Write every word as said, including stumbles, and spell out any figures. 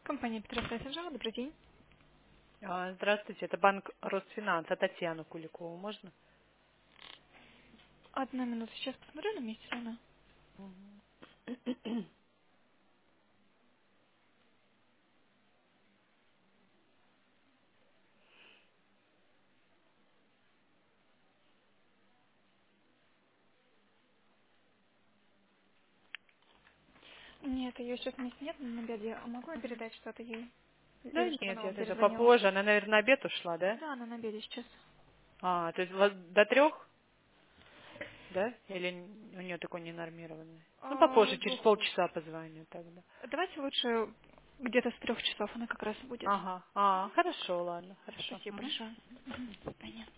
Компания Петросвязь Анжела, добрый день. А, Здравствуйте, это банк Росфинанс, а Татьяну Куликову можно? Одна минута, сейчас посмотрю, на месте ли она. Нет, ее сейчас вместе нет на обеде. А могу я передать что-то ей? Да Или чтобы нет, она я вам даже перезвонила? попозже. Она, наверное, на обед ушла, да? Да, она на обеде сейчас. А, то есть у вас до трех, да? Или у нее такой ненормированный? Ну, А, попозже, через двух. полчаса позвоню тогда. Давайте лучше где-то с трех часов она как раз будет. Ага, а, хорошо, ладно, хорошо. Спасибо Мгм. большое. Мгм. До свидания.